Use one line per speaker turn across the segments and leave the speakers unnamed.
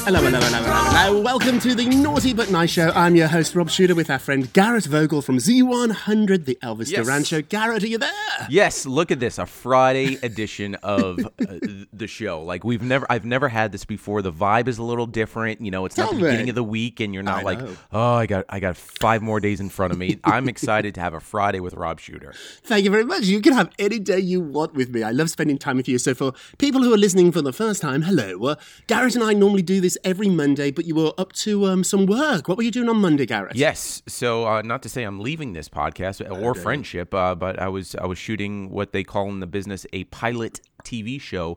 Hello, hello, hello, hello, hello. Welcome to the Naughty But Nice Show. I'm your host, Rob Shooter, with our friend Garrett Vogel from Z100, the Elvis Duran Show. Garrett, are you there?
Yes, look at this, a Friday edition of the show. Like I've never had this before. The vibe is a little different. You know, it's not the beginning of the week, and you're not oh, I got 5 more days in front of me. I'm excited to have a Friday with Rob Shooter.
Thank you very much. You can have any day you want with me. I love spending time with you. So for people who are listening for the first time, hello. Garrett and I normally do this every Monday, but you were up to some work. What were you doing on Monday, Garrett?
Yes. So not to say I'm leaving this podcast or friendship, but I was shooting what they call in the business a pilot TV show.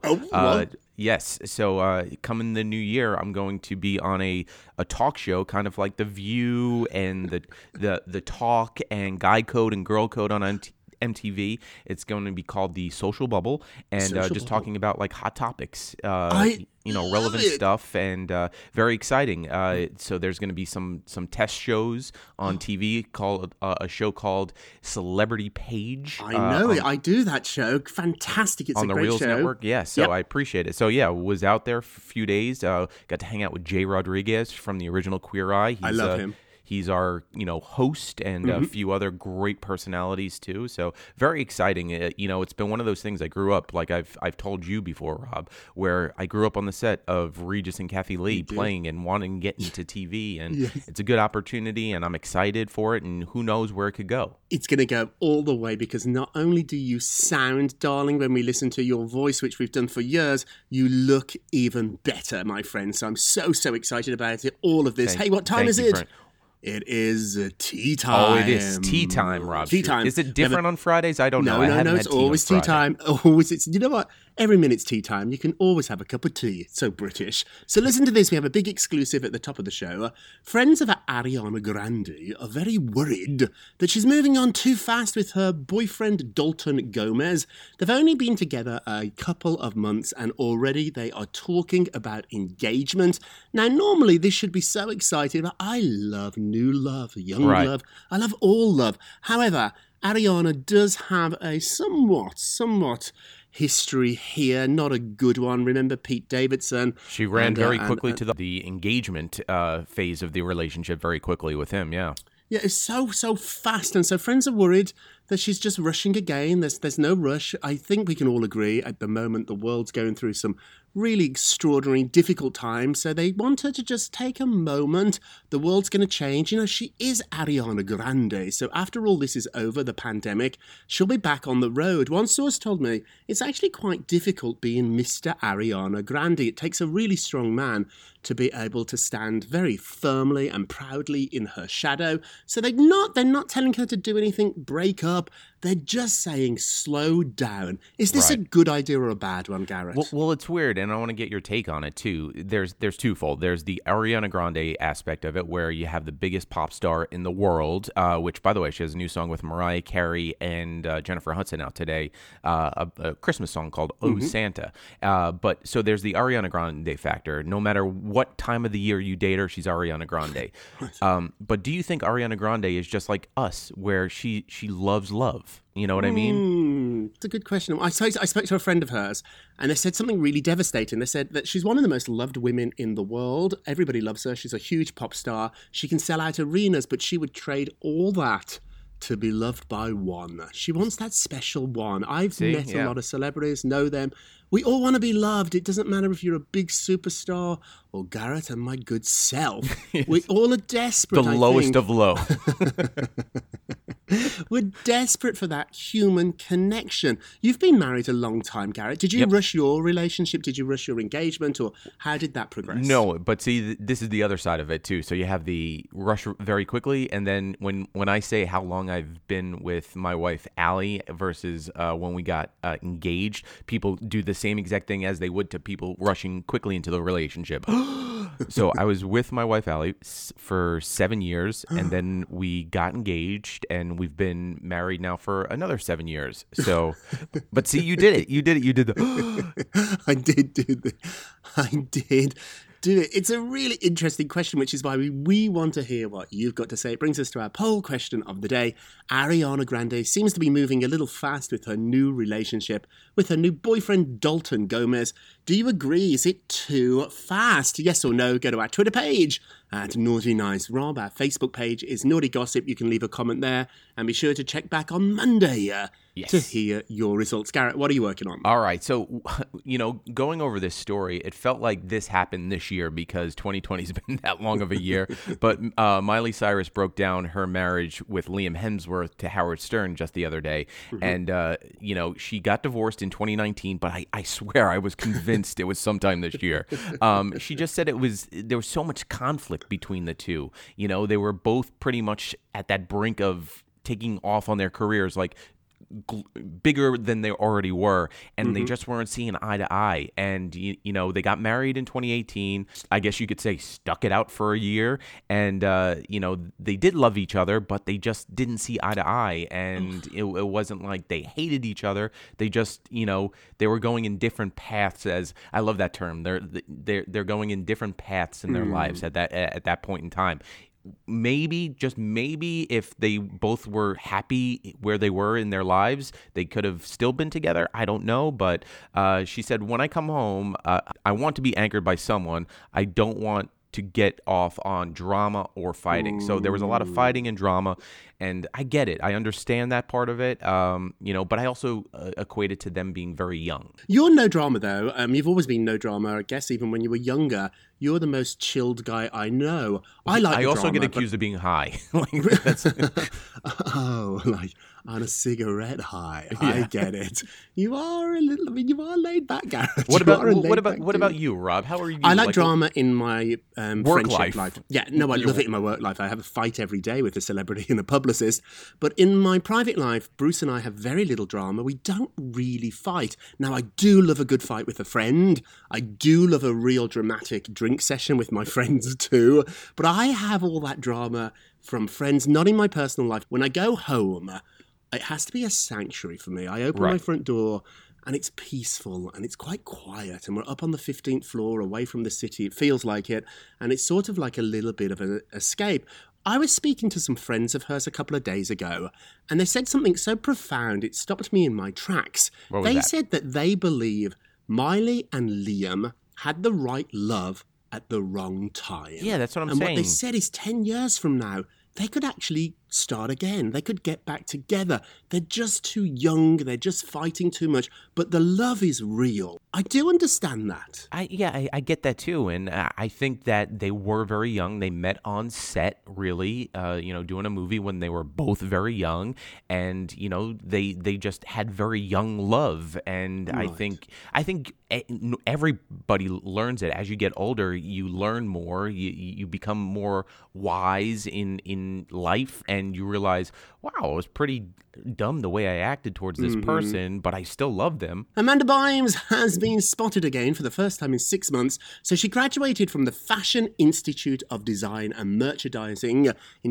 Yes. So coming the new year, I'm going to be on a talk show, kind of like The View and the Talk and Guy Code and Girl Code on MTV. It's going to be called The Social Bubble, and talking about like hot topics, relevant stuff, and very exciting. So there's going to be some test shows on TV called a show called Celebrity Page.
I know it. I do that show. Fantastic. It's
on
a
the
great
Reels
show.
Network. Yeah, so I appreciate it. So yeah, was out there for a few days. Got to hang out with Jay Rodriguez from the original Queer Eye.
I love him.
He's our, host and a few other great personalities too. So very exciting. It's been one of those things. I grew up, like I've told you before, Rob, where I grew up on the set of Regis and Kathy Lee playing and wanting to get into TV, and it's a good opportunity, and I'm excited for it. And who knows where it could go?
It's going to go all the way, because not only do you sound darling when we listen to your voice, which we've done for years, you look even better, my friend. So I'm so excited about it. All of this. Hey, what time is it? It is tea time.
Oh, it is tea time, Rob.
Tea time.
Is it different on Fridays? I don't know.
No, it's always tea time. Always. You know what? Every minute's tea time. You can always have a cup of tea. It's so British. So listen to this. We have a big exclusive at the top of the show. Friends of Ariana Grande are very worried that she's moving on too fast with her boyfriend, Dalton Gomez. They've only been together a couple of months, and already they are talking about engagement. Now, normally this should be so exciting, but I love new love, young love. I love all love. However, Ariana does have a somewhat history here, not a good one. Remember Pete Davidson?
She ran very quickly to the engagement phase of the relationship very quickly with him, yeah.
Yeah, it's so fast, and so friends are worried that she's just rushing again. There's no rush. I think we can all agree at the moment the world's going through some really extraordinary, difficult times, so they want her to just take a moment. The world's going to change. She is Ariana Grande, so after all this is over, the pandemic, she'll be back on the road. One source told me it's actually quite difficult being Mr. Ariana Grande. It takes a really strong man to be able to stand very firmly and proudly in her shadow. So they're not telling her to do anything, break up. They're just saying slow down. Is this a good idea or a bad one, Garrett?
Well, it's weird, and I want to get your take on it too. There's twofold. There's the Ariana Grande aspect of it, where you have the biggest pop star in the world, which, by the way, she has a new song with Mariah Carey and Jennifer Hudson out today, a Christmas song called Oh Santa. But so there's the Ariana Grande factor. No matter what time of the year you date her, she's Ariana Grande. But do you think Ariana Grande is just like us, where she loves love? You know what I mean?
It's a good question. I spoke to a friend of hers, and they said something really devastating. They said that she's one of the most loved women in the world. Everybody loves her. She's a huge pop star. She can sell out arenas, but she would trade all that to be loved by one. She wants that special one. I've met a lot of celebrities, know them. We all want to be loved. It doesn't matter if you're a big superstar or Garrett and my good self. Yes. We all are desperate,
the lowest of low.
We're desperate for that human connection. You've been married a long time, Garrett. Did you rush your relationship? Did you rush your engagement? Or how did that progress?
No, but see, this is the other side of it too. So you have the rush very quickly, and then when I say how long I've been with my wife, Allie, versus when we got engaged, people do the same exact thing as they would to people rushing quickly into the relationship. So I was with my wife, Allie, for 7 years, and then we got engaged, and we've been married now for another 7 years. So, but see, you did it. You did the.
I did do it. It's a really interesting question, which is why we want to hear what you've got to say. It brings us to our poll question of the day. Ariana Grande seems to be moving a little fast with her new relationship with her new boyfriend, Dalton Gomez. Do you agree? Is it too fast? Yes or no? Go to our Twitter page at Naughty Nice Rob. Our Facebook page is Naughty Gossip. You can leave a comment there. And be sure to check back on Monday to hear your results. Garrett, what are you working on?
All right. So, going over this story, it felt like this happened this year because 2020 has been that long of a year. But Miley Cyrus broke down her marriage with Liam Hemsworth to Howard Stern just the other day. Mm-hmm. And, she got divorced in 2019, but I swear I was convinced it was sometime this year. She just said there was so much conflict between the two. They were both pretty much at that brink of taking off on their careers, like bigger than they already were, and they just weren't seeing eye to eye. And they got married in 2018. I guess you could say stuck it out for a year, and they did love each other, but they just didn't see eye to eye. And it wasn't like they hated each other. They just they were going in different paths. As I love that term, they're going in different paths in their lives at that point in time. Maybe, just maybe, if they both were happy where they were in their lives, they could have still been together. I don't know. But she said, when I come home, I want to be anchored by someone. I don't want to get off on drama or fighting. So there was a lot of fighting and drama, and I get it. I understand that part of it, but I also equate it to them being very young.
You're no drama, though. You've always been no drama, I guess, even when you were younger. You're the most chilled guy I know. I also
drama, get accused of being high.
Like on a cigarette high. Yeah. I get it. You are you are laid back, Garrett.
What about you, Rob? How are you?
I like drama in my work life. Yeah, no, I love it in my work life. I have a fight every day with a celebrity and a publicist. But in my private life, Bruce and I have very little drama. We don't really fight. Now, I do love a good fight with a friend. I do love a real dramatic drink session with my friends too. But I have all that drama from friends, not in my personal life. When I go home, it has to be a sanctuary for me. I open my front door and it's peaceful and it's quite quiet, and we're up on the 15th floor away from the city. It feels like it, and it's sort of like a little bit of an escape. I was speaking to some friends of hers a couple of days ago, and they said something so profound it stopped me in my tracks. They said that they believe Miley and Liam had the right love at the wrong time.
Yeah, that's what I'm
saying.
saying.
And what they said is 10 years from now, they could actually start again. They could get back together. They're just too young. They're just fighting too much. But the love is real. I do understand that.
I get that too. And I think that they were very young. They met on set, really, doing a movie when they were both very young. And, they just had very young love. And right. I think everybody learns it. As you get older, you learn more. You become more wise in life, and you realize, wow, I was pretty dumb the way I acted towards this person, but I still love them.
Amanda Bynes has been spotted again for the first time in 6 months. So she graduated from the Fashion Institute of Design and Merchandising in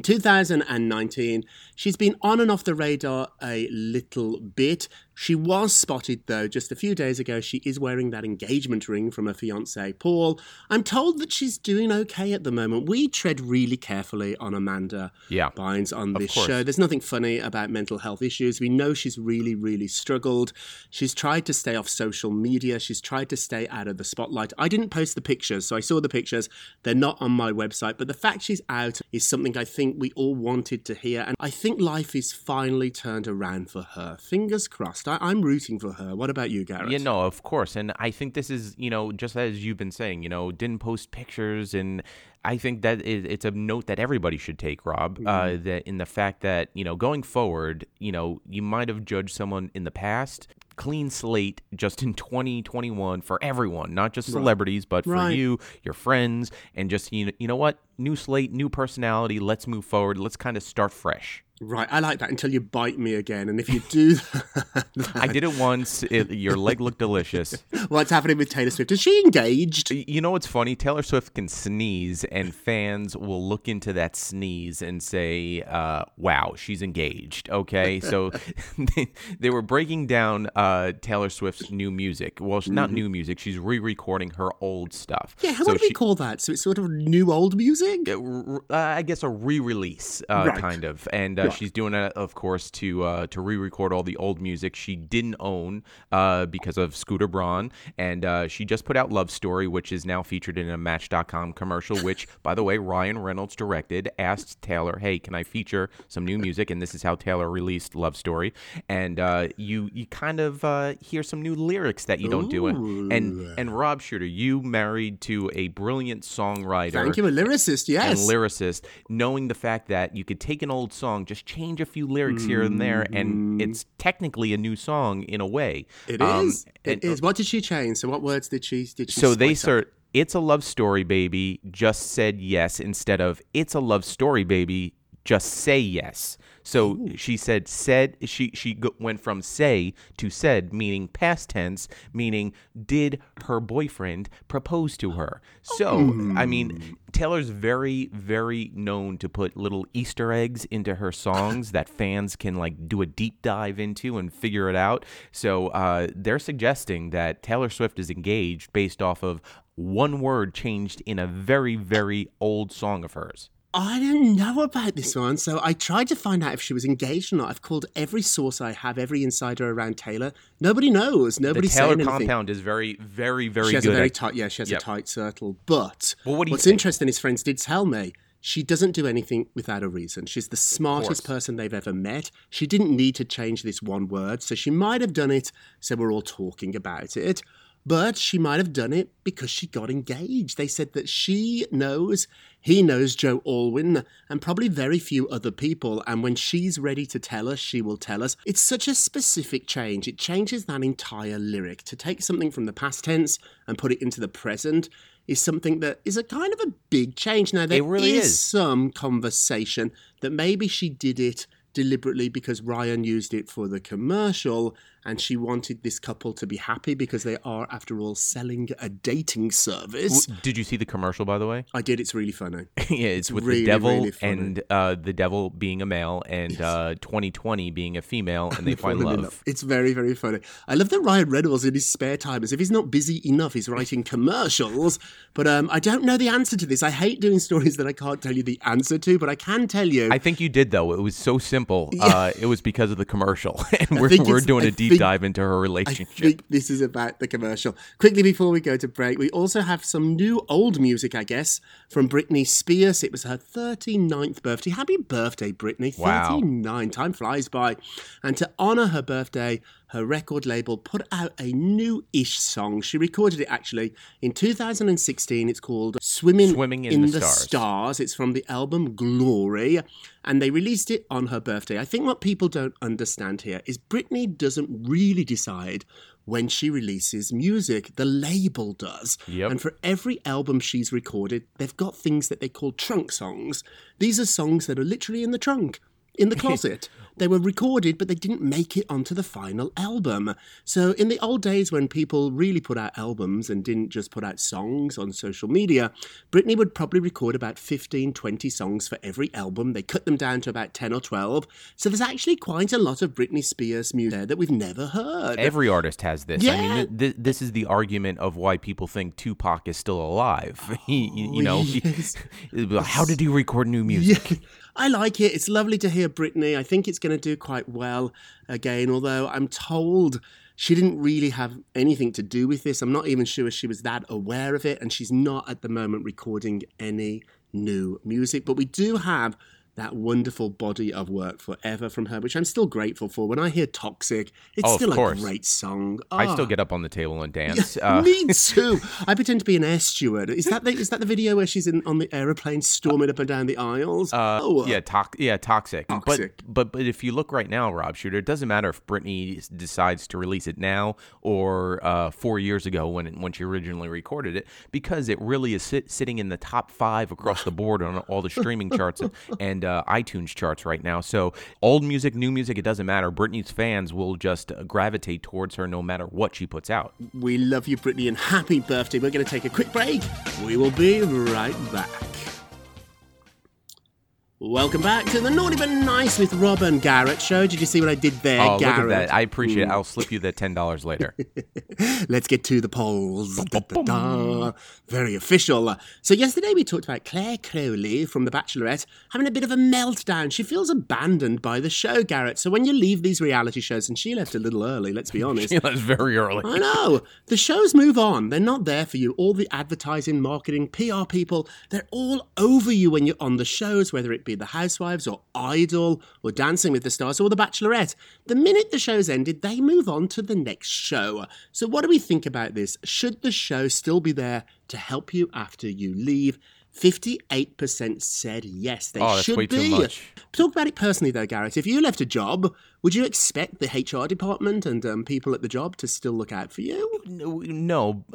2019. She's been on and off the radar a little bit. She was spotted, though, just a few days ago. She is wearing that engagement ring from her fiancé, Paul. I'm told that she's doing okay at the moment. We tread really carefully on Amanda Bynes on this show. There's nothing funny about mental health issues. We know she's really, really struggled. She's tried to stay off social media. She's tried to stay out of the spotlight. I didn't post the pictures, so I saw the pictures. They're not on my website, but the fact she's out is something I think we all wanted to hear, and I think life is finally turned around for her. Fingers crossed. I'm rooting for her. What about you, Garrett?
Yeah, no, of course. And I think this is, just as you've been saying, didn't post pictures. And I think that it's a note that everybody should take, Rob, that in the fact that, going forward, you might have judged someone in the past. Clean slate just in 2021 for everyone, not just celebrities, but for you, your friends, and just, you know what? New slate, new personality. Let's move forward. Let's kind of start fresh.
Right, I like that until you bite me again. And if you do that...
I did it once. Your leg looked delicious.
What's happening with Taylor Swift? Is she engaged?
You know what's funny? Taylor Swift can sneeze, and fans will look into that sneeze and say, wow, she's engaged. Okay, so they were breaking down Taylor Swift's new music. Well, not new music. She's re-recording her old stuff.
Yeah, how would we call that? So it's sort of new old music?
I guess a re-release, kind of. And she's doing it, of course, to re-record all the old music she didn't own because of Scooter Braun. And she just put out Love Story, which is now featured in a Match.com commercial, which, by the way, Ryan Reynolds directed. Asked Taylor, hey, can I feature some new music? And this is how Taylor released Love Story. And you kind of hear some new lyrics that you don't do. And Rob Shuter, you married to a brilliant songwriter.
Thank you, a lyricist, yes.
And lyricist, knowing the fact that you could take an old song, just change a few lyrics here and there, and it's technically a new song in a way.
It is. It is. What did she change? So what words did she
So they
spice up?
It's a love story, baby, just said yes, instead of it's a love story, baby, just say yes. So she went from say to said, meaning past tense, meaning did her boyfriend propose to her? So, I mean, Taylor's very, very known to put little Easter eggs into her songs that fans can like do a deep dive into and figure it out. So they're suggesting that Taylor Swift is engaged based off of one word changed in a very, very old song of hers.
I didn't know about this one, so I tried to find out if she was engaged or not. I've called every source I have, every insider around Taylor. Nobody knows. Nobody's saying anything.
The Taylor compound is very, very, very good.
She has a very tight, she has a tight circle. But
what's
interesting, his friends did tell me, she doesn't do anything without a reason. She's the smartest person they've ever met. She didn't need to change this one word, so she might have done it so we're all talking about it. But she might have done it because she got engaged. They said that he knows Joe Alwyn, and probably very few other people. And when she's ready to tell us, she will tell us. It's such a specific change. It changes that entire lyric. To take something from the past tense and put it into the present is something that is a kind of a big change. Now, there
really is
some conversation that maybe she did it deliberately because Ryan used it for the commercial and she wanted this couple to be happy because they are, after all, selling a dating service.
Did you see the commercial, by the way?
I did. It's really funny.
Yeah, it's with really, the devil really and the devil being a male and 2020 being a female, and they find love.
It's very, very funny. I love that Ryan Reynolds in his spare time, as if he's not busy enough, he's writing commercials. But I don't know the answer to this. I hate doing stories that I can't tell you the answer to, but I can tell you.
I think you did, though. It was so simple. Yeah. It was because of the commercial. And we're doing a deep dive into her relationship.
I think this is about the commercial. Quickly before we go to break, we also have some new old music, I guess, from Britney Spears. It was her 39th birthday. Happy birthday, Britney.
Wow.
39. Time flies by. And to honour her birthday, her record label put out a new-ish song. She recorded it, actually, in 2016. It's called Swimming in the Stars. It's from the album Glory, and they released it on her birthday. I think what people don't understand here is Britney doesn't really decide when she releases music. The label does.
Yep.
And for every album she's recorded, they've got things that they call trunk songs. These are songs that are literally in the trunk, in the closet. They were recorded, but they didn't make it onto the final album. So in the old days when people really put out albums and didn't just put out songs on social media, Britney would probably record about 15, 20 songs for every album. They cut them down to about 10 or 12. So there's actually quite a lot of Britney Spears music there that we've never heard.
Every artist has this.
Yeah.
I mean, this is the argument of why people think Tupac is still alive. How did he record new music?
Yeah. I like it. It's lovely to hear Britney. I think it's going to do quite well again, although I'm told she didn't really have anything to do with this. I'm not even sure she was that aware of it, and she's not at the moment recording any new music. But we do have that wonderful body of work Forever from her, which I'm still grateful for. When I hear Toxic, it's still a great song.
I still get up on the table and dance.
Yeah, me too. I pretend to be an air steward. Is that the video where she's on the aeroplane storming up and down the aisles?
Toxic.
Toxic.
But if you look right now, Rob Shuter, it doesn't matter if Britney decides to release it now or 4 years ago when she originally recorded it, because it really is sitting in the top 5 across the board on all the streaming charts and iTunes charts right now. So old music, new music, it doesn't matter. Britney's fans will just gravitate towards her no matter what she puts out.
We love you, Britney, and happy birthday. We're going to take a quick break. We will be right back. Welcome back to the Naughty But Nice with Rob and Garrett show. Did you see what I did there,
Oh,
Garrett?
look at that. I appreciate it. I'll slip you the $10 later.
Let's get to the polls. Very official. So yesterday we talked about Claire Crowley from The Bachelorette having a bit of a meltdown. She feels abandoned by the show, Garrett. So when you leave these reality shows, and she left a little early, let's be honest.
She left very early.
I know. The shows move on. They're not there for you. All the advertising, marketing, PR people, they're all over you when you're on the shows, whether it be The Housewives or Idol or Dancing with the Stars or The Bachelorette. The minute the show's ended, they move on to the next show. So what do we think about this? Should the show still be there to help you after you leave? 58% said yes, they
that's
should
way
be.
too much.
Talk about it personally, though, Garrett. If you left a job, would you expect the HR department and people at the job to still look out for you?
No.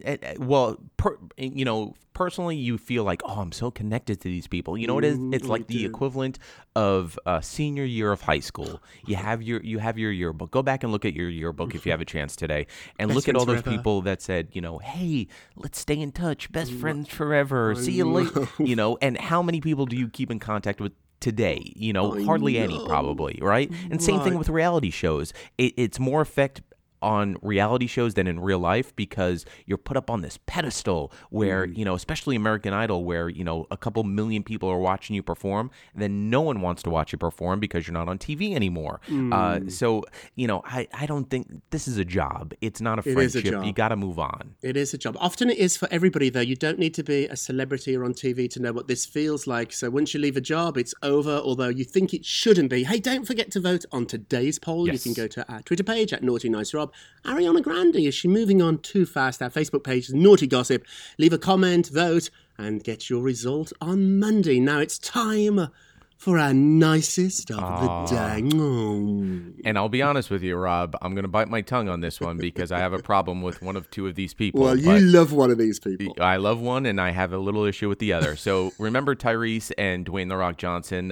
Personally, you feel like, I'm so connected to these people. You know what it is? It's like the equivalent of senior year of high school. You have your yearbook. Go back and look at your yearbook if you have a chance today, and look at all those people that said, hey, let's stay in touch, best friends forever. See you later. And how many people do you keep in contact with today? Hardly any, probably, right? And same thing with reality shows. It's more effect on reality shows than in real life because you're put up on this pedestal where, especially American Idol, where, a couple million people are watching you perform, and then no one wants to watch you perform because you're not on TV anymore. So, I don't think this is a job. It's not a friendship. You got to move on.
It is a job. Often it is for everybody, though. You don't need to be a celebrity or on TV to know what this feels like. So once you leave a job, it's over, although you think it shouldn't be. Hey, don't forget to vote on today's poll.
Yes.
You can go to our Twitter page at Naughty Nice Rob. Ariana Grande, is she moving on too fast? Our Facebook page is Naughty Gossip. Leave a comment, vote, and get your result on Monday. Now it's time for our nicest of the day.
And I'll be honest with you, Rob, I'm going to bite my tongue on this one because I have a problem with one of two of these people.
Well, you love one of these people.
I love one, and I have a little issue with the other. So remember Tyrese and Dwayne The Rock Johnson,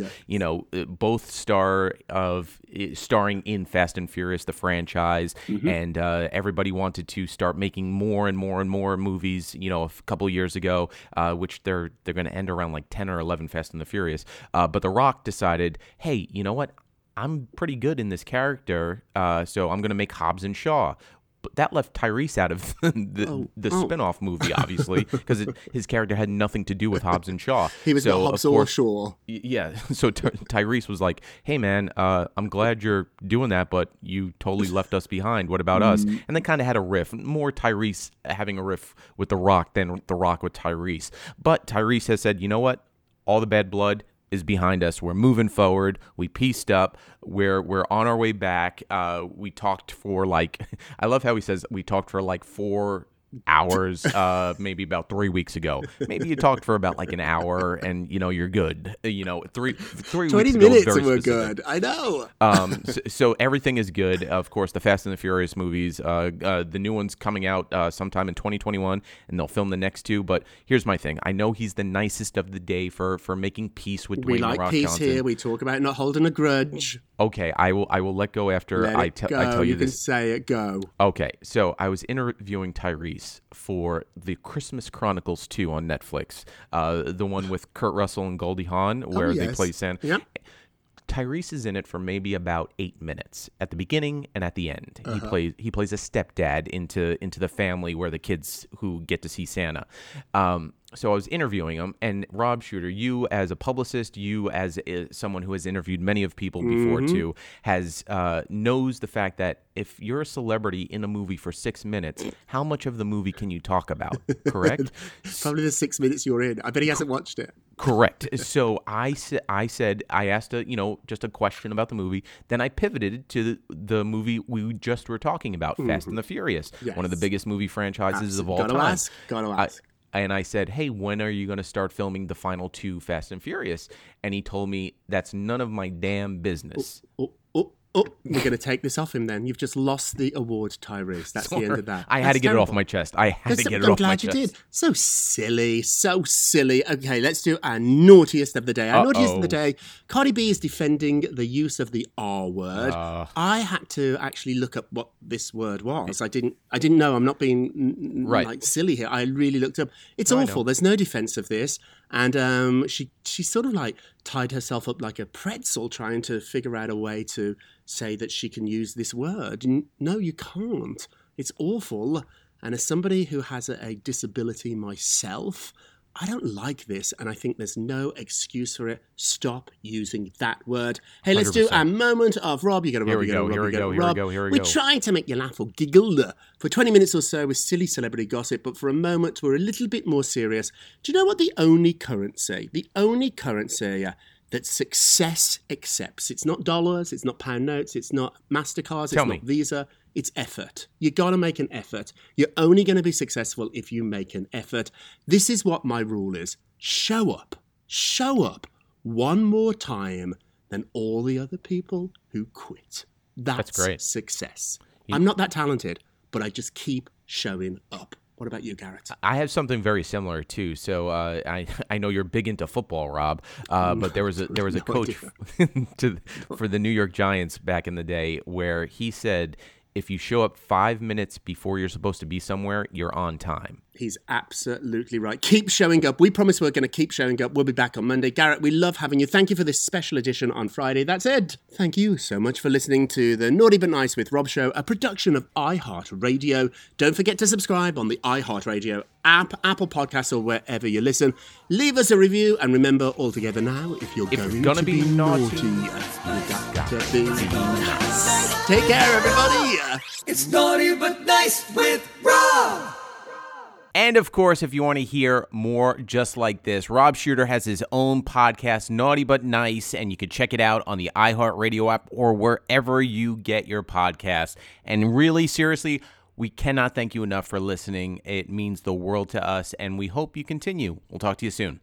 both starring in Fast and Furious, the franchise, and everybody wanted to start making more and more and more movies, a couple of years ago, which they're going to end around like 10 or 11 Fast and the Furious. But The Rock decided, hey, you know what? I'm pretty good in this character, so I'm going to make Hobbs and Shaw. But that left Tyrese out of the spin-off movie, obviously, because his character had nothing to do with Hobbs and Shaw.
He was not Hobbs or Shaw.
Yeah, so Tyrese was like, hey, man, I'm glad you're doing that, but you totally left us behind. What about us? And they kind of had a riff, more Tyrese having a riff with The Rock than The Rock with Tyrese. But Tyrese has said, you know what? All the bad blood is behind us. We're moving forward. We pieced up. We're on our way back. We talked for I love how he says we talked for 4 hours, maybe about 3 weeks ago. Maybe you talked for about an hour, and you're good. 3
20
weeks
minutes
ago,
and we're good. I know.
So everything is good. Of course, the Fast and the Furious movies, the new one's coming out sometime in 2021, and they'll film the next two. But here's my thing: I know he's the nicest of the day for making peace with Dwayne The Rock
peace
Johnson.
Here. We talk about not holding a grudge.
Okay, I will let go after I tell you this.
You can say it. Go.
Okay, so I was interviewing Tyrese for the Christmas Chronicles 2 on Netflix, the one with Kurt Russell and Goldie Hawn, where they play Santa.
Yep.
Tyrese is in it for maybe about 8 minutes at the beginning and at the end. He plays a stepdad into the family where the kids who get to see Santa. So I was interviewing him, and Rob Shooter, you as a publicist, you as someone who has interviewed many of people before too, has knows the fact that if you're a celebrity in a movie for 6 minutes, how much of the movie can you talk about? Correct?
Probably the 6 minutes you're in. I bet he hasn't watched it.
Correct. So I asked just a question about the movie. Then I pivoted to the movie we just were talking about, Fast and the Furious, one of the biggest movie franchises of all time.
Gotta ask.
And I said, hey, when are you going to start filming the final 2 Fast and Furious? And he told me, that's none of my damn business.
We're going to take this off him then. You've just lost the award, Tyrese. That's the end of that.
I had to get it off my chest. I'm
glad you did. So silly. Okay, let's do our naughtiest of the day. Our naughtiest of the day, Cardi B is defending the use of the R word. I had to actually look up what this word was. I didn't know. I'm not being silly here. I really looked up. It's awful. There's no defense of this. And she sort of like tied herself up like a pretzel trying to figure out a way to say that she can use this word. No, you can't. It's awful. And as somebody who has a disability myself, I don't like this, and I think there's no excuse for it. Stop using that word. Hey, let's
100%.
do a moment of Rob. You got to Rob.
Here we go.
We're trying to make you laugh or giggle for 20 minutes or so with silly celebrity gossip, but for a moment we're a little bit more serious. Do you know what the only currency that success accepts? It's not dollars, it's not pound notes, it's not MasterCards, it's not Visa. It's effort. You got to make an effort. You're only going to be successful if you make an effort. This is what my rule is. Show up. Show up one more time than all the other people who quit. That's great. Success. I'm not that talented, but I just keep showing up. What about you, Garrett?
I have something very similar too. So I know you're big into football, Rob, but there was a coach for the New York Giants back in the day where he said, if you show up 5 minutes before you're supposed to be somewhere, you're on time.
He's absolutely right. Keep showing up. We promise we're going to keep showing up. We'll be back on Monday. Garrett, we love having you. Thank you for this special edition on Friday. That's it. Thank you so much for listening to the Naughty But Nice with Rob show, a production of iHeartRadio. Don't forget to subscribe on the iHeartRadio app, Apple Podcasts, or wherever you listen. Leave us a review, and remember, all together now, if you're going to be naughty, you got to be nice. Take care, everybody.
It's Naughty But Nice with Rob.
And of course, if you want to hear more just like this, Rob Shuter has his own podcast, Naughty But Nice, and you can check it out on the iHeartRadio app or wherever you get your podcasts. And really, seriously, we cannot thank you enough for listening. It means the world to us, and we hope you continue. We'll talk to you soon.